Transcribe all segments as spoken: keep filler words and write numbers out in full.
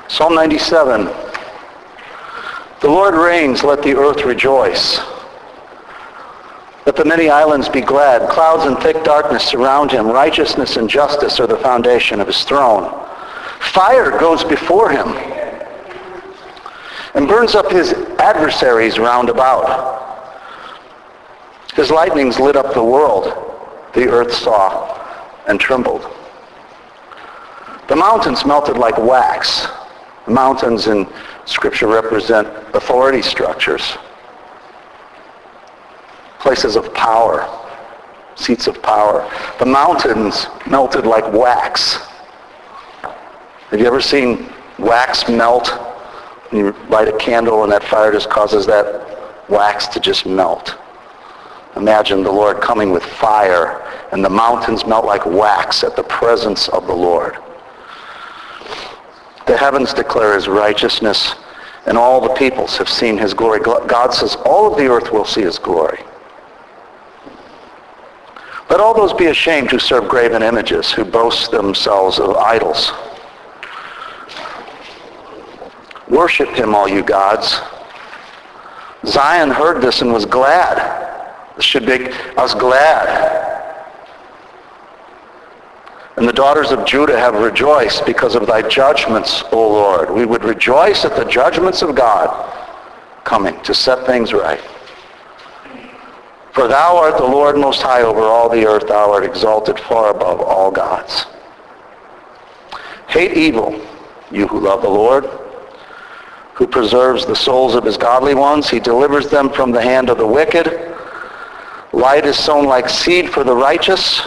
Psalm ninety-seven. The Lord reigns, let the earth rejoice. Let the many islands be glad. Clouds and thick darkness surround him. Righteousness and justice are the foundation of his throne. Fire goes before him and burns up his adversaries round about. His lightnings lit up the world. The earth saw and trembled. The mountains melted like wax. The mountains in Scripture represent authority structures. Places of power, seats of power. The mountains melted like wax. Have you ever seen wax melt? You light a candle and that fire just causes that wax to just melt. Imagine the Lord coming with fire and the mountains melt like wax at the presence of the Lord. The heavens declare his righteousness and all the peoples have seen his glory. God says all of the earth will see his glory. Let all those be ashamed who serve graven images, who boast themselves of idols. Worship him, all you gods. Zion heard this and was glad. This should make us glad. And the daughters of Judah have rejoiced because of thy judgments, O Lord. We would rejoice at the judgments of God coming to set things right. For thou art the Lord most high over all the earth. Thou art exalted far above all gods. Hate evil, you who love the Lord, who preserves the souls of his godly ones. He delivers them from the hand of the wicked. Light is sown like seed for the righteous.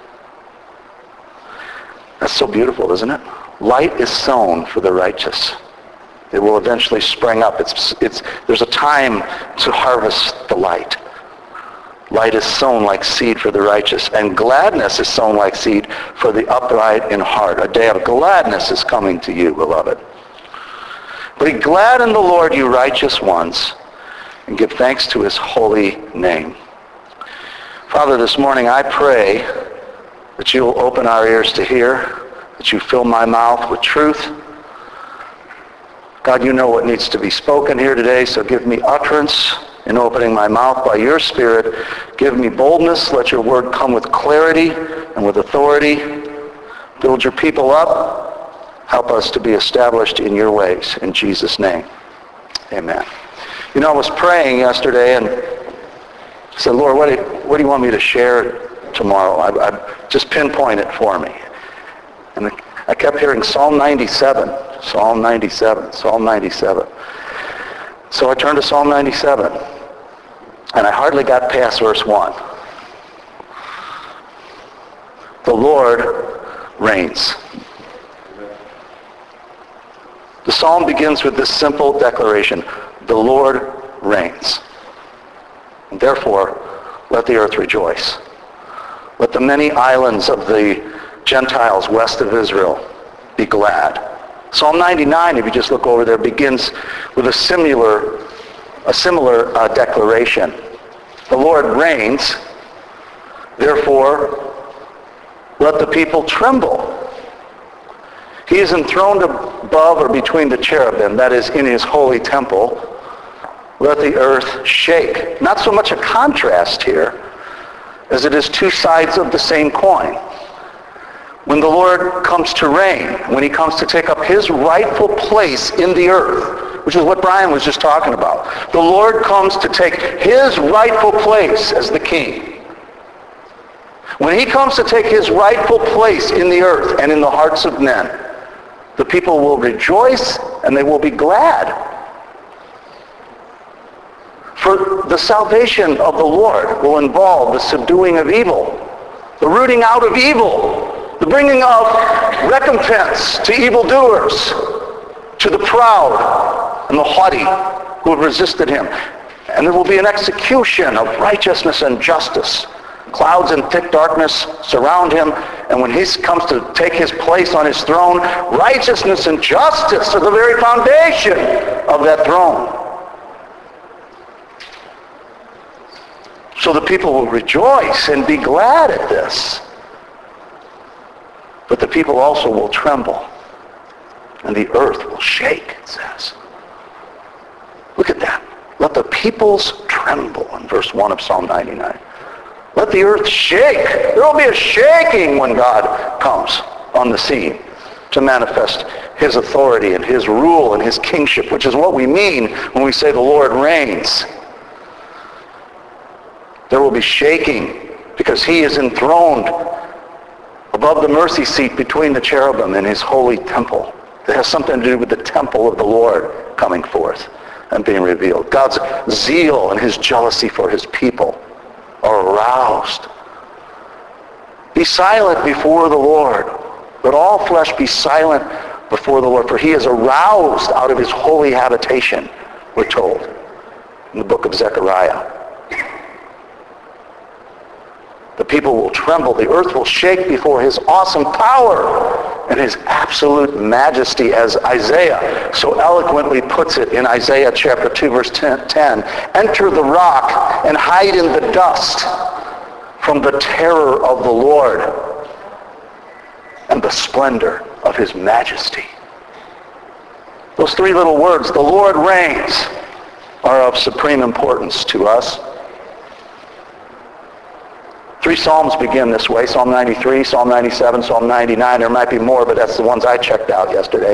That's so beautiful, isn't it? Light is sown for the righteous. It will eventually spring up. It's, it's, there's a time to harvest the light. Light is sown like seed for the righteous, and gladness is sown like seed for the upright in heart. A day of gladness is coming to you, beloved. Be glad in the Lord, you righteous ones, and give thanks to his holy name. Father, this morning I pray that you will open our ears to hear, that you fill my mouth with truth. God, you know what needs to be spoken here today, so give me utterance in opening my mouth by your Spirit. Give me boldness. Let your word come with clarity and with authority. Build your people up. Help us to be established in your ways. In Jesus' name, amen. You know, I was praying yesterday and said, Lord, what do you, what do you want me to share tomorrow? I, I, just pinpoint it for me. And I kept hearing Psalm ninety-seven, Psalm ninety-seven, Psalm ninety-seven. So I turned to Psalm ninety-seven, and I hardly got past verse one. The Lord reigns. The psalm begins with this simple declaration: the Lord reigns. And therefore, let the earth rejoice. Let the many islands of the Gentiles west of Israel be glad. Psalm ninety-nine, if you just look over there, begins with a similar, a similar uh, declaration. The Lord reigns, therefore let the people tremble. He is enthroned above or between the cherubim, that is, in his holy temple. Let the earth shake. Not so much a contrast here as it is two sides of the same coin. When the Lord comes to reign, when he comes to take up his rightful place in the earth, which is what Brian was just talking about. The Lord comes to take his rightful place as the king. When he comes to take his rightful place in the earth and in the hearts of men, the people will rejoice and they will be glad. For the salvation of the Lord will involve the subduing of evil, the rooting out of evil, the bringing of recompense to evildoers, to the proud and the haughty who have resisted him. And there will be an execution of righteousness and justice. Clouds and thick darkness surround him, and when he comes to take his place on his throne, righteousness and justice are the very foundation of that throne. So the people will rejoice and be glad at this. But the people also will tremble. and the earth will shake, it says. Look at that. Let the peoples tremble in verse one of Psalm ninety-nine. Let the earth shake. There will be a shaking when God comes on the scene to manifest his authority and his rule and his kingship, which is what we mean when we say the Lord reigns. There will be shaking because he is enthroned above the mercy seat between the cherubim in his holy temple. It has something to do with the temple of the Lord coming forth and being revealed. God's zeal and his jealousy for his people are aroused. Be silent before the Lord. Let all flesh be silent before the Lord, for he is aroused out of his holy habitation, we're told in the book of Zechariah. The people will tremble. The earth will shake before his awesome power and his absolute majesty, as Isaiah so eloquently puts it in Isaiah chapter two, verse ten. Enter the rock and hide in the dust from the terror of the Lord and the splendor of his majesty. Those three little words, the Lord reigns, are of supreme importance to us. Three Psalms begin this way, Psalm ninety-three, Psalm ninety-seven, Psalm ninety-nine. There might be more, but that's the ones I checked out yesterday.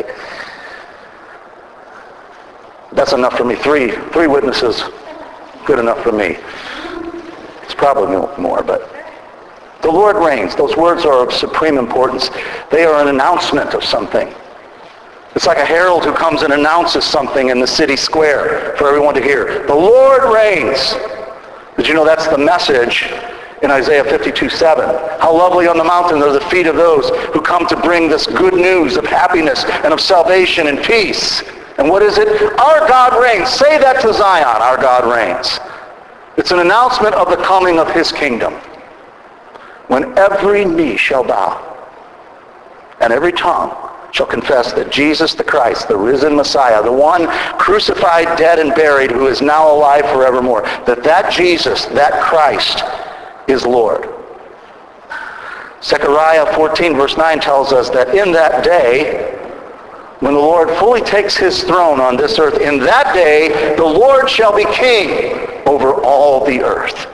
That's enough for me. Three, three witnesses, good enough for me. It's probably more, but the Lord reigns. Those words are of supreme importance. They are an announcement of something. It's like a herald who comes and announces something in the city square for everyone to hear. The Lord reigns. Did you know that's the message in Isaiah fifty-two seven? How lovely on the mountain are the feet of those who come to bring this good news of happiness and of salvation and peace. And what is it? Our God reigns. Say that to Zion. Our God reigns. It's an announcement of the coming of his kingdom, when every knee shall bow and every tongue shall confess that Jesus the Christ, the risen Messiah, the one crucified, dead, and buried, who is now alive forevermore, that that Jesus, that Christ, is Lord. Zechariah fourteen verse nine tells us that in that day, when the Lord fully takes his throne on this earth, in that day the Lord shall be king over all the earth.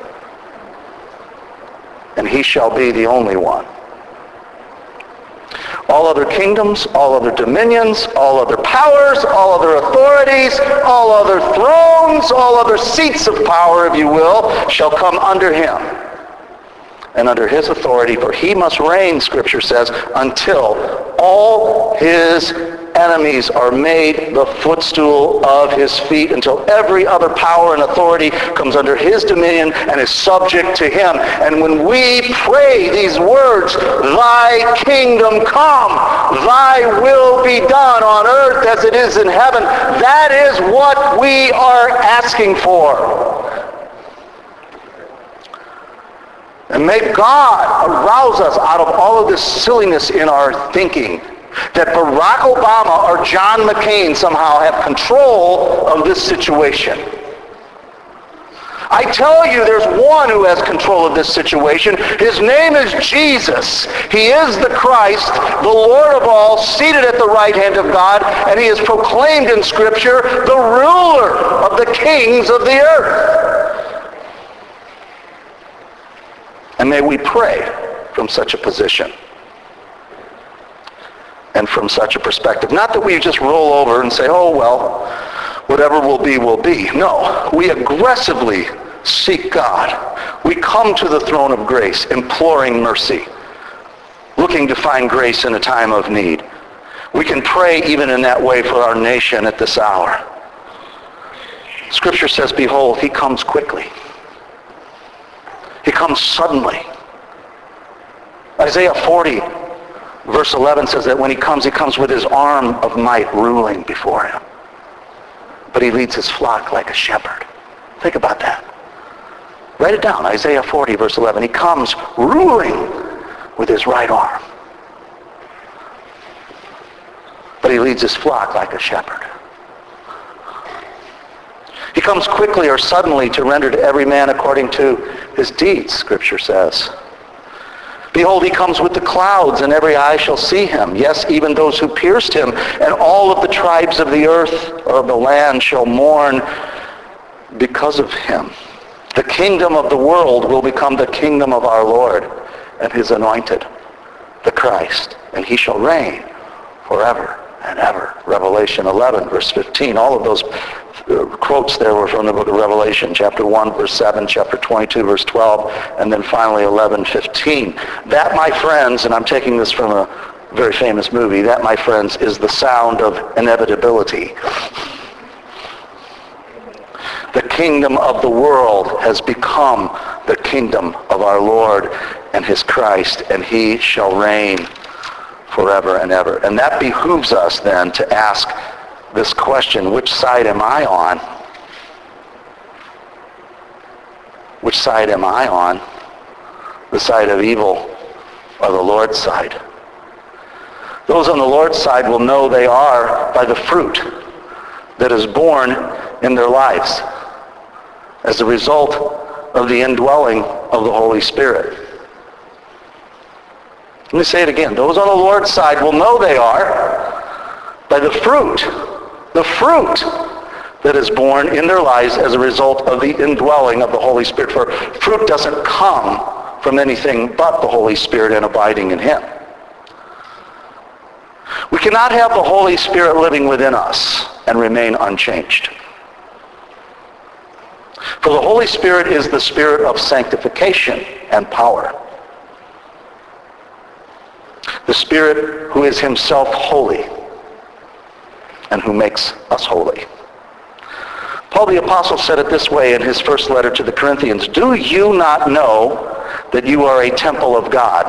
And he shall be the only one. All other kingdoms, all other dominions, all other powers, all other authorities, all other thrones, all other seats of power, if you will, shall come under him and under his authority, for he must reign, Scripture says, until all his enemies are made the footstool of his feet, until every other power and authority comes under his dominion and is subject to him. And when we pray these words, thy kingdom come, thy will be done on earth as it is in heaven, that is what we are asking for. And may God arouse us out of all of this silliness in our thinking that Barack Obama or John McCain somehow have control of this situation. I tell you, there's one who has control of this situation. His name is Jesus. He is the Christ, the Lord of all, seated at the right hand of God, and he is proclaimed in Scripture the ruler of the kings of the earth. And may we pray from such a position and from such a perspective. Not that we just roll over and say, oh, well, whatever will be, will be. No, we aggressively seek God. We come to the throne of grace, imploring mercy, looking to find grace in a time of need. We can pray even in that way for our nation at this hour. Scripture says, behold, he comes quickly. He comes suddenly. Isaiah forty, verse eleven says that when he comes, he comes with his arm of might ruling before him. But he leads his flock like a shepherd. Think about that. Write it down, Isaiah forty, verse eleven. He comes ruling with his right arm. But he leads his flock like a shepherd. He comes quickly or suddenly to render to every man according to his deeds, Scripture says. Behold, he comes with the clouds, and every eye shall see him. Yes, even those who pierced him, and all of the tribes of the earth or of the land shall mourn because of him. The kingdom of the world will become the kingdom of our Lord and his anointed, the Christ, and he shall reign forever and ever. Revelation eleven, verse fifteen. All of those quotes there were from the book of Revelation, chapter one, verse seven, chapter twenty-two, verse twelve, and then finally eleven fifteen. That, my friends, and I'm taking this from a very famous movie, that, my friends, is the sound of inevitability. The kingdom of the world has become the kingdom of our Lord and his Christ, and he shall reign forever and ever. And that behooves us then to ask this question: which side am I on? Which side am I on? The side of evil or the Lord's side? Those on the Lord's side will know they are by the fruit that is born in their lives as a result of the indwelling of the Holy Spirit. Let me say it again. Those on the Lord's side will know they are by the fruit, the fruit that is born in their lives as a result of the indwelling of the Holy Spirit. For fruit doesn't come from anything but the Holy Spirit and abiding in him. We cannot have the Holy Spirit living within us and remain unchanged. For the Holy Spirit is the spirit of sanctification and power. The Spirit who is himself holy and who makes us holy. Paul the Apostle said it this way in his first letter to the Corinthians: do you not know that you are a temple of God,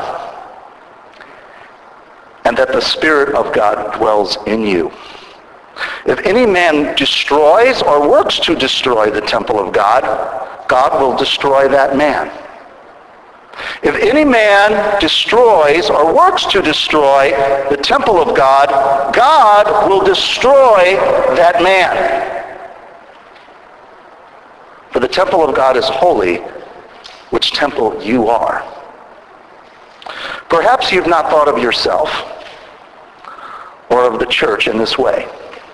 and that the Spirit of God dwells in you? If any man destroys or works to destroy the temple of God, God will destroy that man. If any man destroys or works to destroy the temple of God, God will destroy that man. For the temple of God is holy, which temple you are. Perhaps you've not thought of yourself or of the church in this way.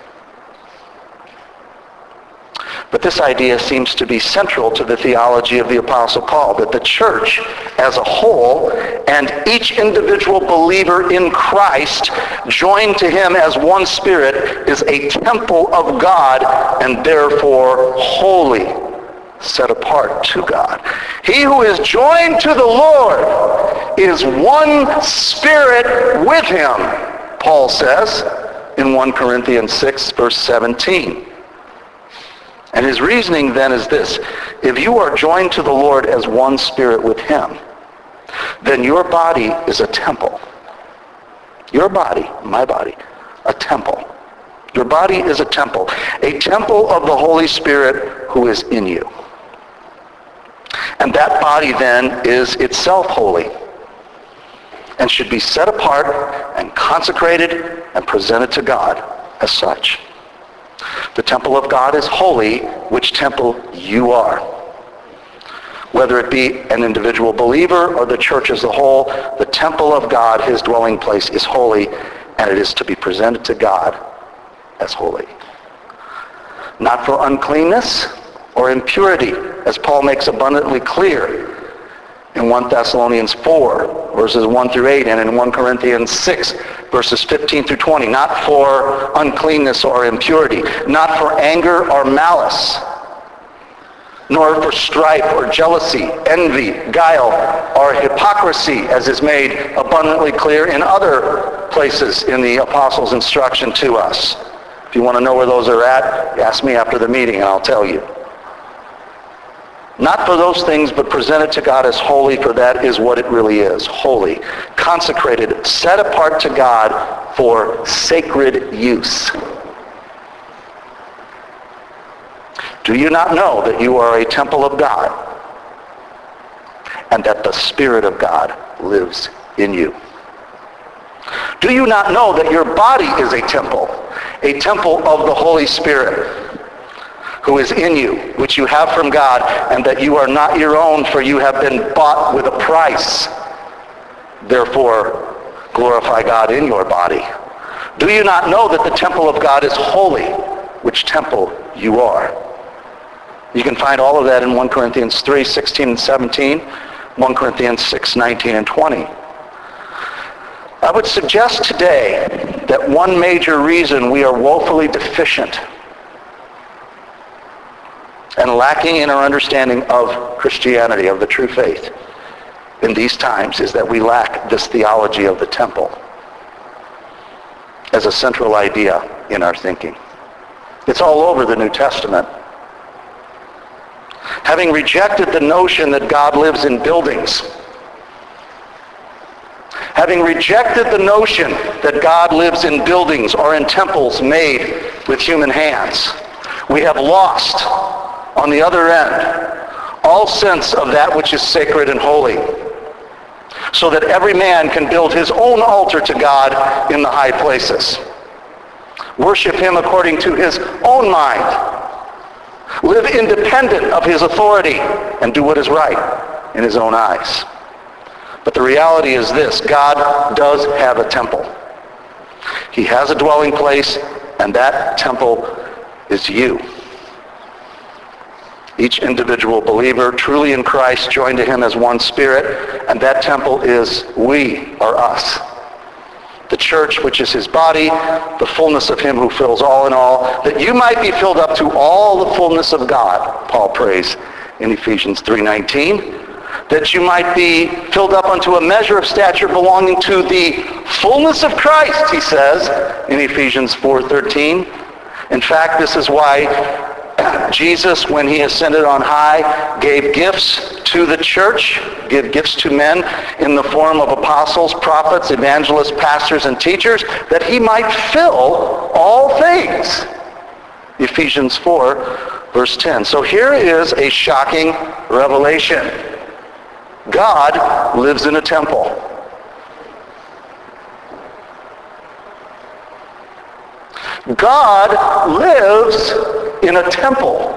But this idea seems to be central to the theology of the Apostle Paul, that the church as a whole and each individual believer in Christ joined to him as one Spirit is a temple of God and therefore holy, set apart to God. He who is joined to the Lord is one Spirit with him, Paul says in First Corinthians six, verse seventeen. And his reasoning then is this: if you are joined to the Lord as one Spirit with him, then your body is a temple. Your body, my body, a temple. Your body is a temple, a temple of the Holy Spirit who is in you. And that body then is itself holy and should be set apart and consecrated and presented to God as such. The temple of God is holy, which temple you are. Whether it be an individual believer or the church as a whole, the temple of God, his dwelling place, is holy, and it is to be presented to God as holy. Not for uncleanness or impurity, as Paul makes abundantly clear in First Thessalonians four, verses one through eight, and in First Corinthians six, verses fifteen through twenty. Not for uncleanness or impurity, not for anger or malice, nor for strife or jealousy, envy, guile, or hypocrisy, as is made abundantly clear in other places in the apostles' instruction to us. If you want to know where those are at, ask me after the meeting and I'll tell you. Not for those things, but presented to God as holy, for that is what it really is, holy, consecrated, set apart to God for sacred use. Do you not know that you are a temple of God and that the Spirit of God lives in you? Do you not know that your body is a temple, a temple of the Holy Spirit who is in you, which you have from God, and that you are not your own, for you have been bought with a price? therefore glorify God in your body. Do you not know that the temple of God is holy, which temple you are? You can find all of that in First Corinthians three, sixteen and seventeen, First Corinthians six, nineteen and twenty. I would suggest today that one major reason we are woefully deficient and lacking in our understanding of Christianity, of the true faith, in these times is that we lack this theology of the temple as a central idea in our thinking. It's all over the New Testament. Having rejected the notion that God lives in buildings, having rejected the notion that God lives in buildings or in temples made with human hands, we have lost, on the other end, all sense of that which is sacred and holy, so that every man can build his own altar to God in the high places. Worship him according to his own mind. Live independent of his authority and do what is right in his own eyes. But the reality is this: God does have a temple. He has a dwelling place, and that temple is you. Each individual believer truly in Christ joined to him as one spirit, and that temple is we, or us. The church, which is his body, the fullness of him who fills all in all, that you might be filled up to all the fullness of God, Paul prays in Ephesians three nineteen, that you might be filled up unto a measure of stature belonging to the fullness of Christ, he says in Ephesians four thirteen. In fact, this is why Jesus, when he ascended on high, gave gifts to the church, gave gifts to men in the form of apostles, prophets, evangelists, pastors, and teachers, that he might fill all things. Ephesians four, verse ten. So here is a shocking revelation. God lives in a temple. God lives in a temple.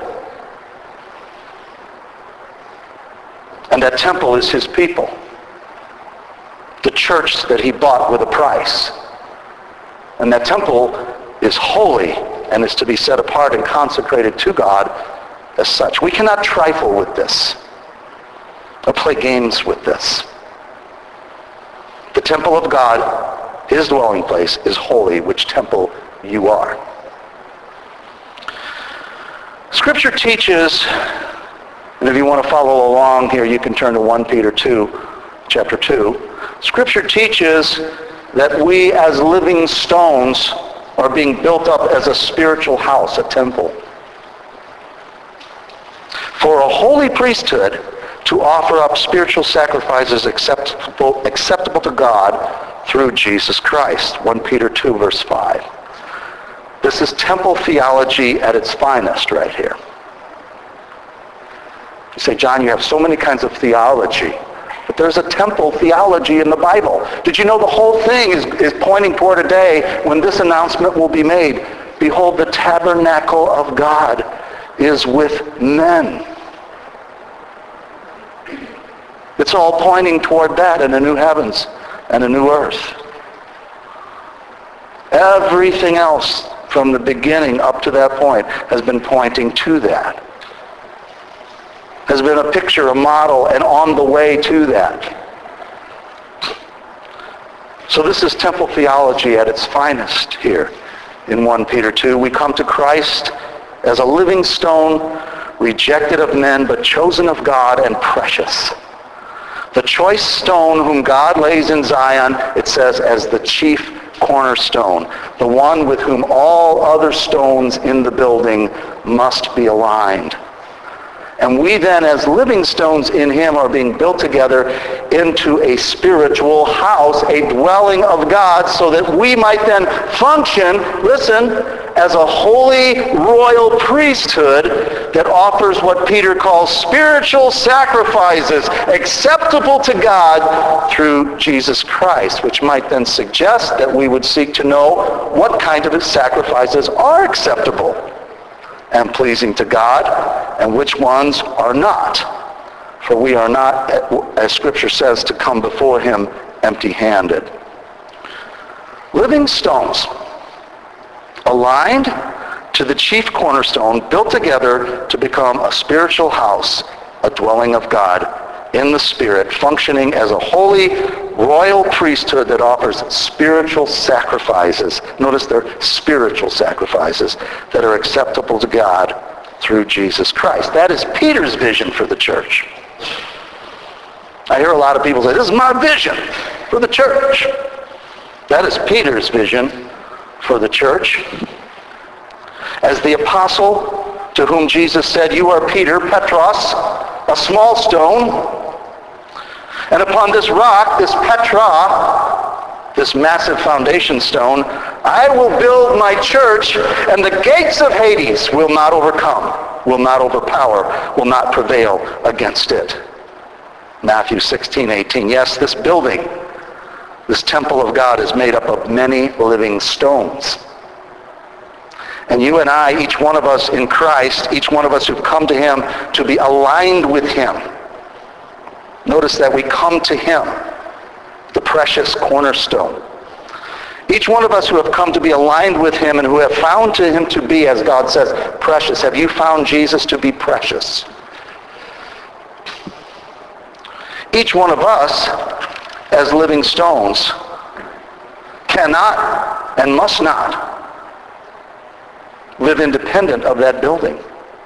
And that temple is his people. The church that he bought with a price. And that temple is holy and is to be set apart and consecrated to God as such. We cannot trifle with this or play games with this. The temple of God, his dwelling place, is holy, which temple you are. Scripture teaches, and if you want to follow along here, you can turn to First Peter two, chapter two. Scripture teaches that we as living stones are being built up as a spiritual house, a temple, for a holy priesthood to offer up spiritual sacrifices acceptable, acceptable to God through Jesus Christ. First Peter two, verse five. This is temple theology at its finest right here. You say, John, you have so many kinds of theology, but there's a temple theology in the Bible. Did you know the whole thing is, is pointing toward a day when this announcement will be made? Behold, the tabernacle of God is with men. It's all pointing toward that and a new heavens and a new earth. Everything else from the beginning up to that point has been pointing to that. Has been a picture, a model, and on the way to that. So this is temple theology at its finest here in First Peter two. We come to Christ as a living stone, rejected of men, but chosen of God and precious. The choice stone whom God lays in Zion, it says, as the chief cornerstone, the one with whom all other stones in the building must be aligned. And we then, as living stones in him, are being built together into a spiritual house, a dwelling of God, so that we might then function, listen, as a holy royal priesthood that offers what Peter calls spiritual sacrifices acceptable to God through Jesus Christ, which might then suggest that we would seek to know what kind of sacrifices are acceptable and pleasing to God, and which ones are not. For we are not, as Scripture says, to come before him empty-handed. Living stones, aligned to the chief cornerstone, built together to become a spiritual house, a dwelling of God in the Spirit, functioning as a holy royal priesthood that offers spiritual sacrifices. Notice they're spiritual sacrifices that are acceptable to God through Jesus Christ. That is Peter's vision for the church. I hear a lot of people say, this is my vision for the church. That is Peter's vision for the church. As the apostle to whom Jesus said, you are Peter, Petros, a small stone, and upon this rock, this Petra, this massive foundation stone, I will build my church, and the gates of Hades will not overcome, will not overpower, will not prevail against it. Matthew sixteen eighteen. Yes, this building, this temple of God is made up of many living stones. And you and I, each one of us in Christ, each one of us who've come to him to be aligned with him. Notice that we come to him, the precious cornerstone. Each one of us who have come to be aligned with him and who have found to him to be, as God says, precious. Have you found Jesus to be precious? Each one of us, as living stones, cannot and must not live independent of that building,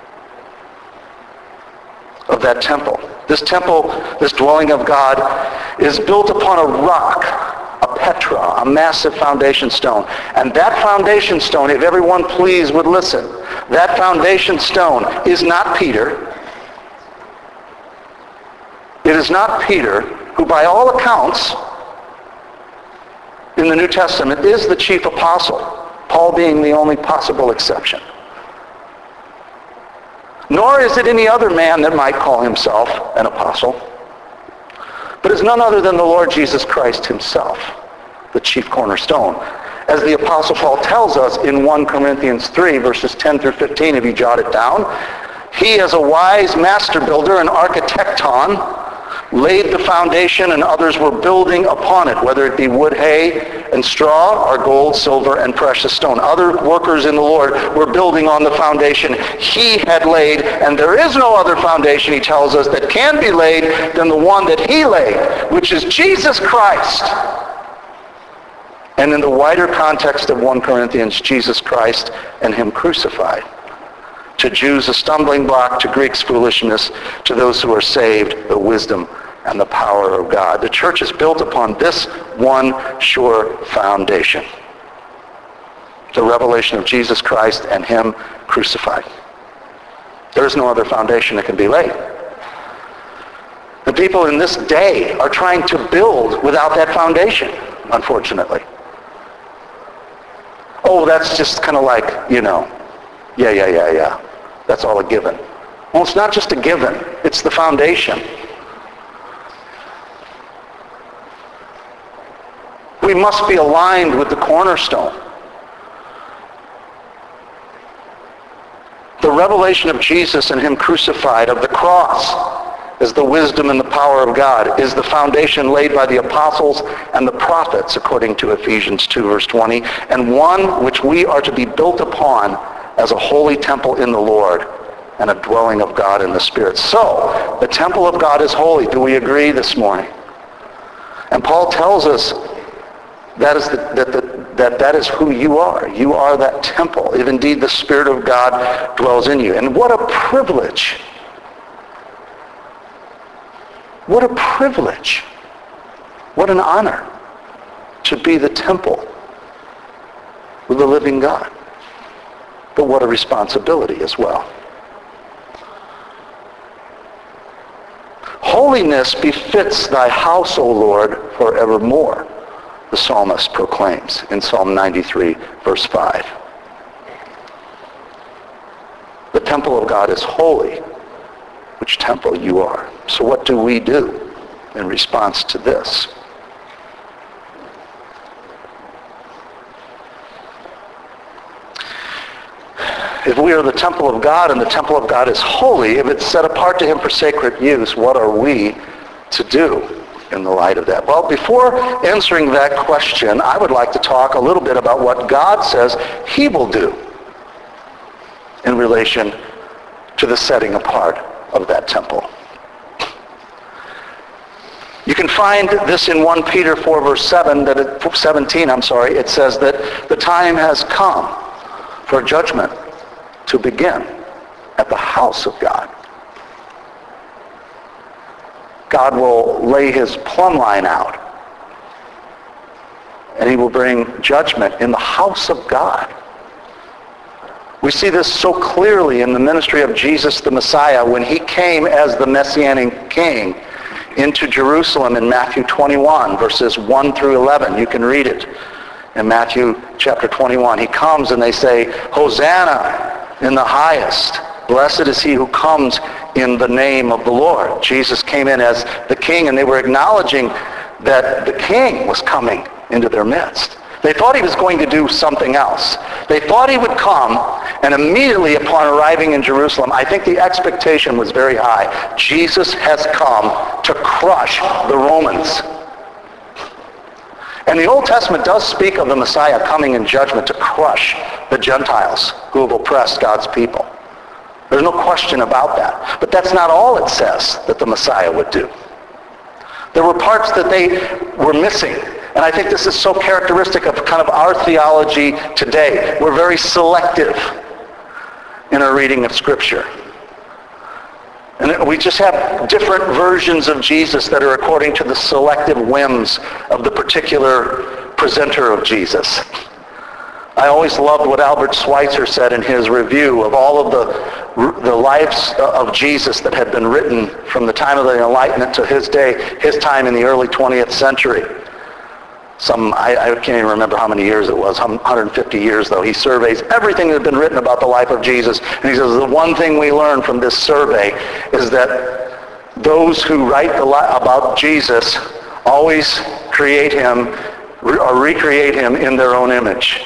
of that temple. This temple, this dwelling of God, is built upon a rock, a Petra, a massive foundation stone. And that foundation stone, if everyone please would listen, that foundation stone is not Peter. It is not Peter, who by all accounts in the New Testament is the chief apostle, Paul being the only possible exception. Nor is it any other man that might call himself an apostle, but is none other than the Lord Jesus Christ himself, the chief cornerstone. As the Apostle Paul tells us in First Corinthians three, verses ten through fifteen, if you jot it down, he as a wise master builder, an architecton, laid the foundation and others were building upon it, whether it be wood, hay, and straw, or gold, silver, and precious stone. Other workers in the Lord were building on the foundation he had laid, and there is no other foundation, he tells us, that can be laid than the one that he laid, which is Jesus Christ. And in the wider context of First Corinthians, Jesus Christ and him crucified. To Jews a stumbling block, to Greeks foolishness, to those who are saved the wisdom and the power of God. The church is built upon this one sure foundation, the revelation of Jesus Christ and him crucified. There is no other foundation that can be laid. The people in this day are trying to build without that foundation, unfortunately. Oh, that's just kind of like, you know, yeah, yeah, yeah, yeah. That's all a given. Well, it's not just a given. It's the foundation. We must be aligned with the cornerstone. The revelation of Jesus and him crucified, of the cross, as the wisdom and the power of God, is the foundation laid by the apostles and the prophets, according to Ephesians two, verse twenty, and one which we are to be built upon as a holy temple in the Lord and a dwelling of God in the Spirit. So, the temple of God is holy. Do we agree this morning? And Paul tells us that is, the, that, the, that that is who you are. You are that temple, if indeed the Spirit of God dwells in you. And what a privilege. What a privilege. What an honor to be the temple with the living God. But what a responsibility as well. Holiness befits thy house, O Lord, forevermore, the psalmist proclaims in Psalm ninety-three, verse five. The temple of God is holy, which temple you are. So what do we do in response to this? If we are the temple of God and the temple of God is holy, if it's set apart to him for sacred use, what are we to do? in the light of that? Well, before answering that question, I would like to talk a little bit about what God says he will do in relation to the setting apart of that temple. You can find this in First Peter four, verse seven, that it, seventeen, I'm sorry, it says that the time has come for judgment to begin at the house of God. God will lay his plumb line out, and he will bring judgment in the house of God. We see this so clearly in the ministry of Jesus the Messiah when he came as the Messianic King into Jerusalem in Matthew twenty-one, verses one through eleven. You can read it in Matthew chapter twenty-one. He comes and they say, Hosanna in the highest. Blessed is he who comes in the name of the Lord. Jesus came in as the king, and they were acknowledging that the king was coming into their midst. They thought he was going to do something else. They thought he would come, and immediately upon arriving in Jerusalem, I think the expectation was very high. Jesus has come to crush the Romans. And the Old Testament does speak of the Messiah coming in judgment to crush the Gentiles who have oppressed God's people. There's no question about that. But that's not all it says that the Messiah would do. There were parts that they were missing. And I think this is so characteristic of kind of our theology today. We're very selective in our reading of Scripture. And we just have different versions of Jesus that are according to the selective whims of the particular presenter of Jesus. I always loved what Albert Schweitzer said in his review of all of the, the lives of Jesus that had been written from the time of the Enlightenment to his day, his time in the early twentieth century. Some, I, I can't even remember how many years it was, one hundred fifty years though. He surveys everything that had been written about the life of Jesus. And he says the one thing we learn from this survey is that those who write the li- about Jesus always create him or recreate him in their own image.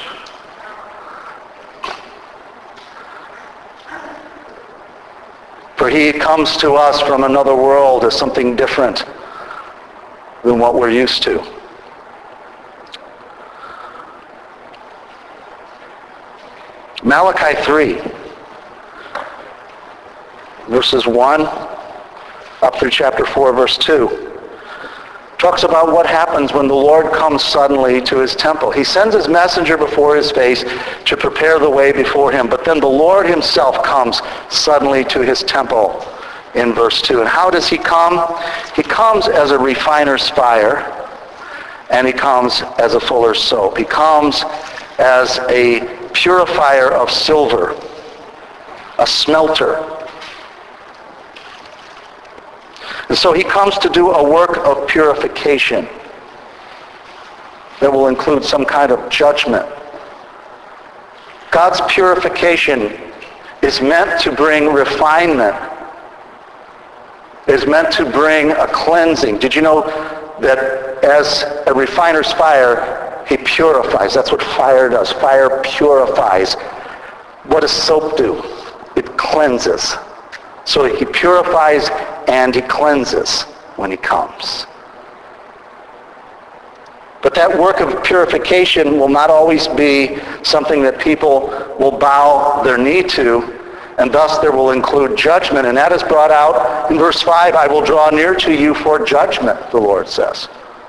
For he comes to us from another world as something different than what we're used to. Malachi three, verses one up through chapter four, verse two, talks about what happens when the Lord comes suddenly to his temple. He sends his messenger before his face to prepare the way before him, but then the Lord himself comes suddenly to his temple in verse two. And how does he come? He comes as a refiner's fire, and he comes as a fuller's soap. He comes as a purifier of silver, a smelter. And so he comes to do a work of purification that will include some kind of judgment. God's purification is meant to bring refinement, is meant to bring a cleansing. Did you know that as a refiner's fire, he purifies? That's what fire does. Fire purifies. What does soap do? It cleanses. So he purifies and he cleanses when he comes. But that work of purification will not always be something that people will bow their knee to, and thus there will include judgment. And that is brought out in verse five. I will draw near to you for judgment, the Lord says.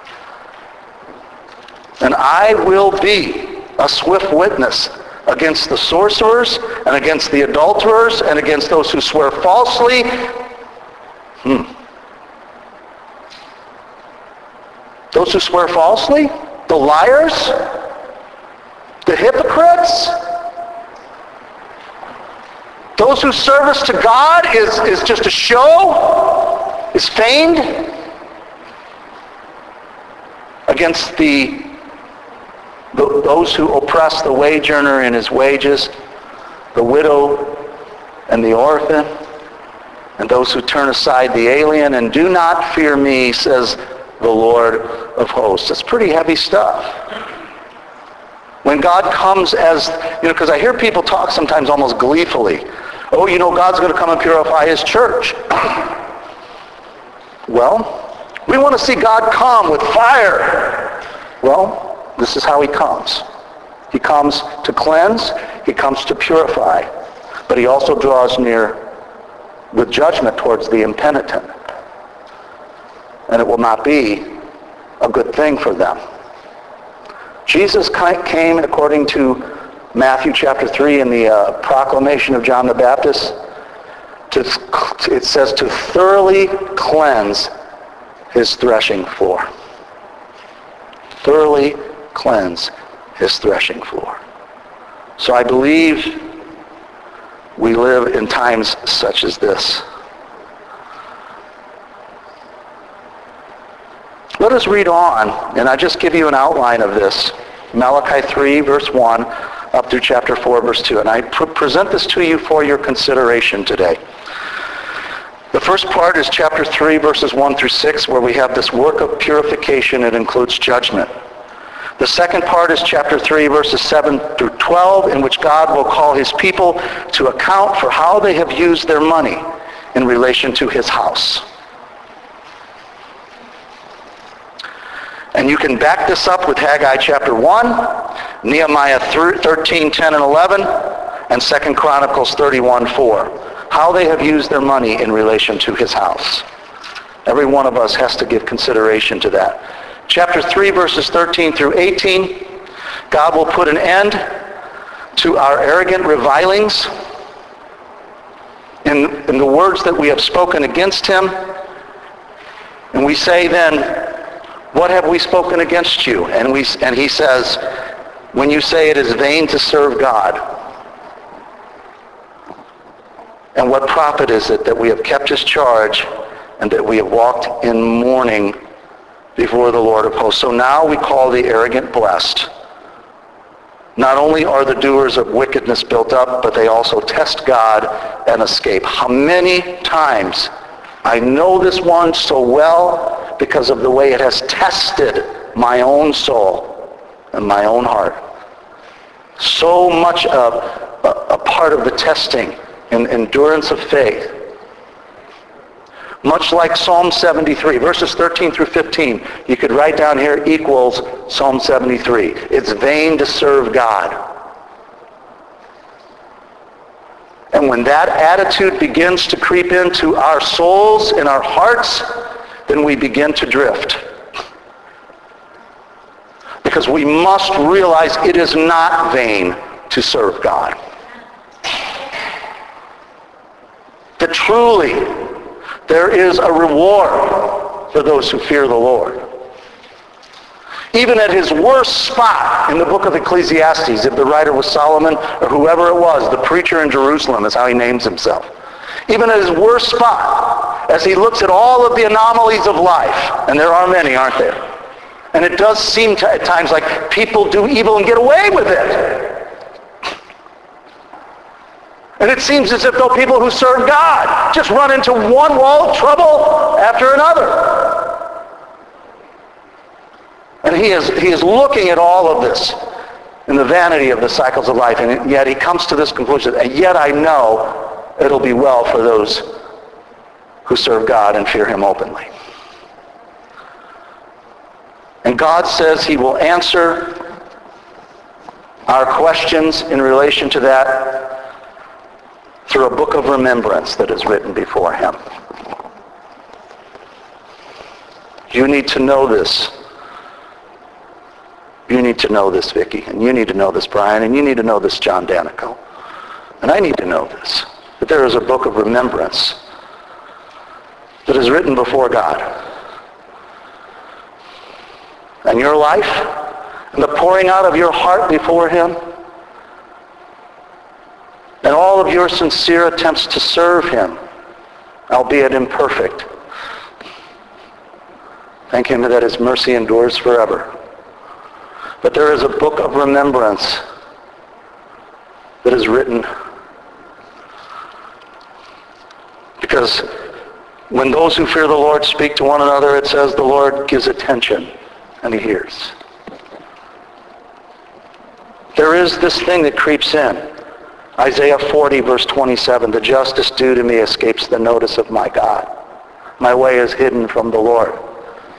And I will be a swift witness against the sorcerers and against the adulterers and against those who swear falsely. Hmm. Those who swear falsely? The liars? The hypocrites? Those whose service to God is, is just a show? Is feigned? Against the those who oppress the wage earner in his wages, the widow and the orphan, and those who turn aside the alien, and do not fear me, says the Lord of hosts. It's pretty heavy stuff. When God comes as, you know, because I hear people talk sometimes almost gleefully, oh, you know, God's going to come and purify his church. Well, We want to see God come with fire. Well, this is how he comes. He comes to cleanse. He comes to purify. But he also draws near with judgment towards the impenitent. And it will not be a good thing for them. Jesus came, according to Matthew chapter three in the uh, proclamation of John the Baptist, to, it says to thoroughly cleanse his threshing floor. Thoroughly cleanse his threshing floor. So I believe we live in times such as this. Let us read on, and I just give you an outline of this. Malachi three, verse one, up through chapter four, verse two. And I pr- present this to you for your consideration today. The first part is chapter three, verses one through six, where we have this work of purification. It includes judgment. The second part is chapter three, verses seven through twelve, in which God will call his people to account for how they have used their money in relation to his house. And you can back this up with Haggai chapter one, Nehemiah thirteen, ten, and eleven, and Second Chronicles thirty-one, four. How they have used their money in relation to his house. Every one of us has to give consideration to that. Chapter three, verses thirteen through eighteen, God will put an end to our arrogant revilings in, in the words that we have spoken against him. And we say then, what have we spoken against you? And we and he says, when you say it is vain to serve God, and what profit is it that we have kept his charge and that we have walked in mourning before the Lord of hosts? So now we call the arrogant blessed. Not only are the doers of wickedness built up, but they also test God and escape. How many times? I know this one so well because of the way it has tested my own soul and my own heart. So much of a, a part of the testing and endurance of faith. Much like Psalm seventy-three, verses thirteen through fifteen, you could write down here equals Psalm seventy-three. It's vain to serve God. And when that attitude begins to creep into our souls and our hearts, then we begin to drift. Because we must realize it is not vain to serve God. That truly there is a reward for those who fear the Lord. Even at his worst spot in the book of Ecclesiastes, if the writer was Solomon or whoever it was, the preacher in Jerusalem is how he names himself. Even at his worst spot, as he looks at all of the anomalies of life, and there are many, aren't there? And it does seem to, at times like people do evil and get away with it. And it seems as if though people who serve God just run into one wall of trouble after another. And he is, he is looking at all of this in the vanity of the cycles of life. And yet he comes to this conclusion, and yet I know it'll be well for those who serve God and fear him openly. And God says he will answer our questions in relation to that through a book of remembrance that is written before him. You need to know this. You need to know this, Vicki, and you need to know this, Brian, and you need to know this, John Danico. And I need to know this, that there is a book of remembrance that is written before God. And your life, and the pouring out of your heart before him, and all of your sincere attempts to serve him, albeit imperfect. Thank him that his mercy endures forever. But there is a book of remembrance that is written. Because when those who fear the Lord speak to one another, it says the Lord gives attention and he hears. There is this thing that creeps in. Isaiah forty, verse twenty-seven, the justice due to me escapes the notice of my God. My way is hidden from the Lord.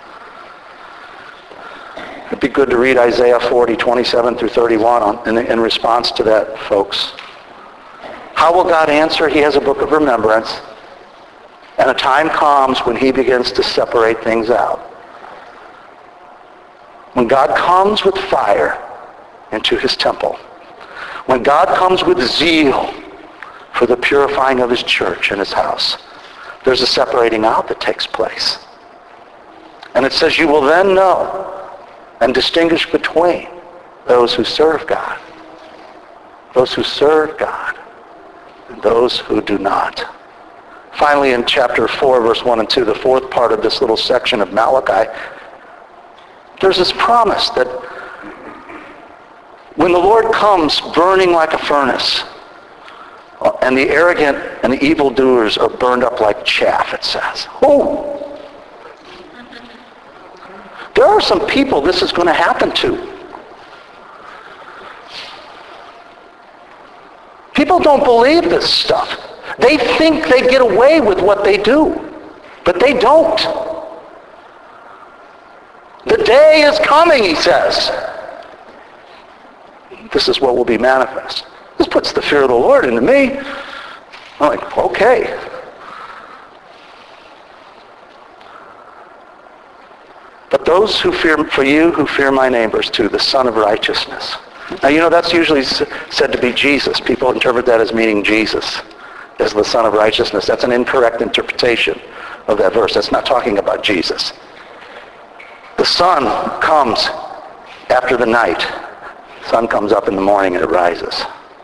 It'd be good to read Isaiah forty, twenty-seven through thirty-one on, in, in response to that, folks. How will God answer? He has a book of remembrance. And a time comes when he begins to separate things out. When God comes with fire into his temple. When God comes with zeal for the purifying of his church and his house. There's a separating out that takes place. And it says you will then know and distinguish between those who serve God. Those who serve God. And those who do not. Finally, in chapter four, verse one and two, the fourth part of this little section of Malachi, there's this promise that when the Lord comes burning like a furnace, and the arrogant and the evildoers are burned up like chaff, it says. Oh! There are some people this is going to happen to. People don't believe this stuff. They think they get away with what they do, but they don't. The day is coming, he says. This is what will be manifest. This puts the fear of the Lord into me. I'm like, okay. But those who fear, for you who fear my name, verse two, the Son of Righteousness. Now, you know, that's usually said to be Jesus. People interpret that as meaning Jesus, as the Son of Righteousness. That's an incorrect interpretation of that verse. That's not talking about Jesus. The sun comes after the night. The sun comes up in the morning and it rises.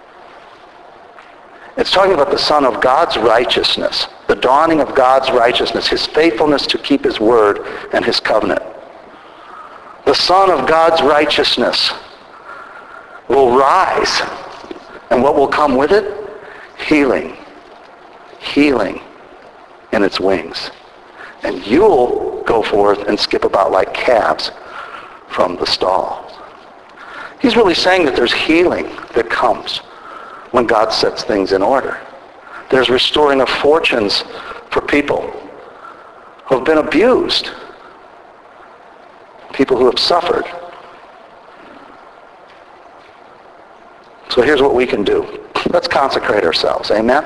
It's talking about the Son of God's righteousness, the dawning of God's righteousness, his faithfulness to keep his word and his covenant. The Son of God's righteousness will rise. And what will come with it? Healing. Healing in its wings. And you'll go forth and skip about like calves from the stall. He's really saying that there's healing that comes when God sets things in order. There's restoring of fortunes for people who have been abused. People who have suffered. So here's what we can do. Let's consecrate ourselves. Amen?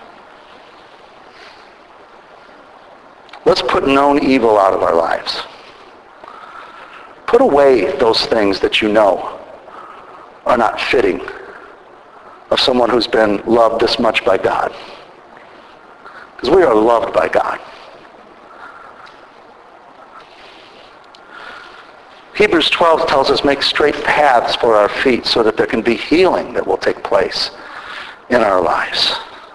Let's put known evil out of our lives. Put away those things that you know are not fitting of someone who's been loved this much by God. Because we are loved by God. Hebrews twelve tells us make straight paths for our feet so that there can be healing that will take place in our lives.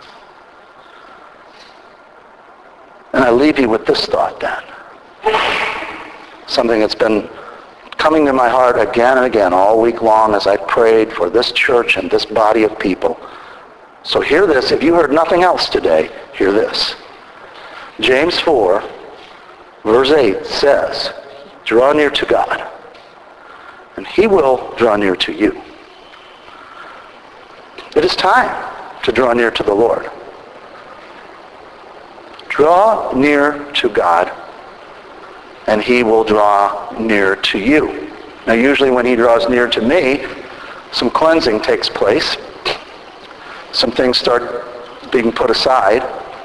And I leave you with this thought then. Something that's been coming to my heart again and again all week long as I prayed for this church and this body of people. So hear this. If you heard nothing else today, hear this. James four, verse eight says, draw near to God, and he will draw near to you. It is time to draw near to the Lord. Draw near to God, and he will draw near to you. Now, usually when he draws near to me, some cleansing takes place. Some things start being put aside.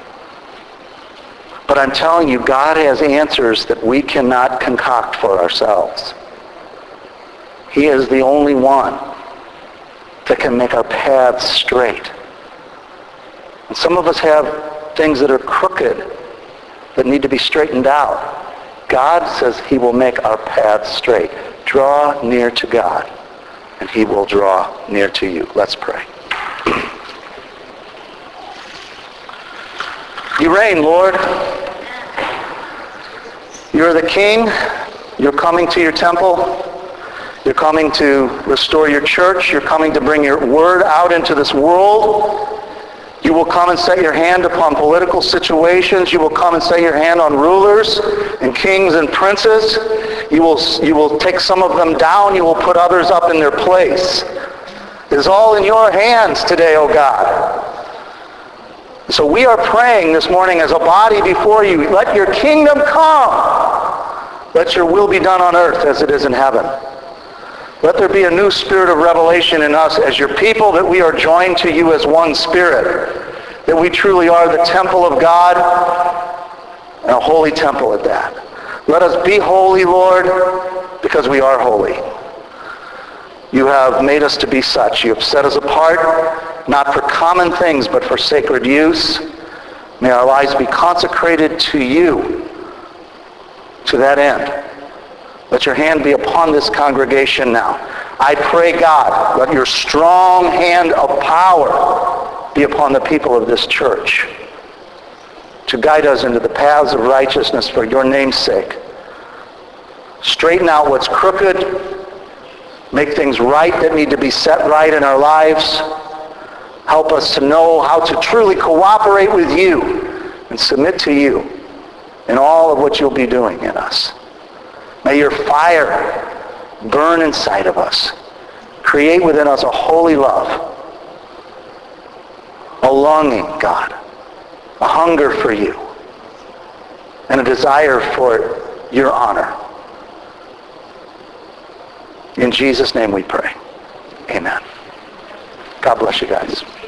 But I'm telling you, God has answers that we cannot concoct for ourselves. He is the only one that can make our paths straight. And some of us have things that are crooked that need to be straightened out. God says he will make our paths straight. Draw near to God, and he will draw near to you. Let's pray. You reign, Lord. You're the King. You're coming to your temple. You're coming to restore your church. You're coming to bring your word out into this world. You will come and set your hand upon political situations. You will come and set your hand on rulers and kings and princes. You will, you will take some of them down. You will put others up in their place. It is all in your hands today, O God. So we are praying this morning as a body before you. Let your kingdom come. Let your will be done on earth as it is in heaven. Let there be a new spirit of revelation in us as your people, that we are joined to you as one spirit, that we truly are the temple of God, and a holy temple at that. Let us be holy, Lord, because we are holy. You have made us to be such. You have set us apart, not for common things, but for sacred use. May our lives be consecrated to you to that end. Let your hand be upon this congregation now. I pray, God, let your strong hand of power be upon the people of this church to guide us into the paths of righteousness for your name's sake. Straighten out what's crooked. Make things right that need to be set right in our lives. Help us to know how to truly cooperate with you and submit to you in all of what you'll be doing in us. May your fire burn inside of us. Create within us a holy love, a longing, God, a hunger for you, and a desire for your honor. In Jesus' name we pray. Amen. God bless you guys.